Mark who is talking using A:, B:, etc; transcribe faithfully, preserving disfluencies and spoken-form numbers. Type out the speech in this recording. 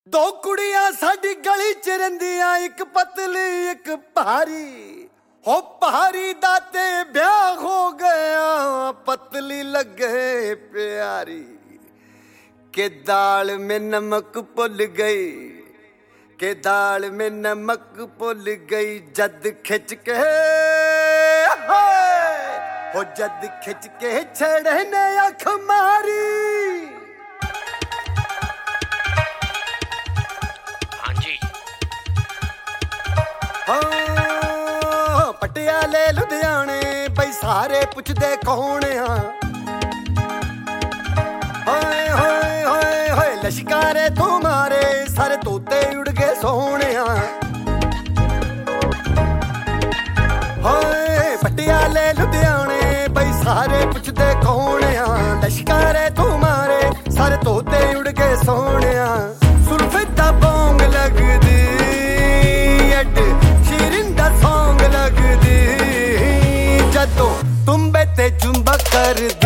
A: दो कुड़ियां साडी गली च रहिंदियां, एक पतली एक भारी। हो भारी दा ते ब्याह हो गया, पतली लगे प्यारी। के दाल में नमक भुल गई, के दाल में नमक भुल गई। जद खिंच के हो जद खिंच के छड़े ने अख मारी। हाँ पटियाले लुधियाने बई सारे पुछदे कौन आ। होए होए होए होए लश्कारे तुम्हारे सारे तोते उड़ गए सोने। होए पटियाले लुधियाने बई सारे पुछदे कौन आ। लश्कारे तुम्हारे सारे तोते उड़ गए सोने। सुल्फिता बोंग लगदी शिरिंदा सॉन्ग लगदी, जदों तुम्बे ते जुम्बा कर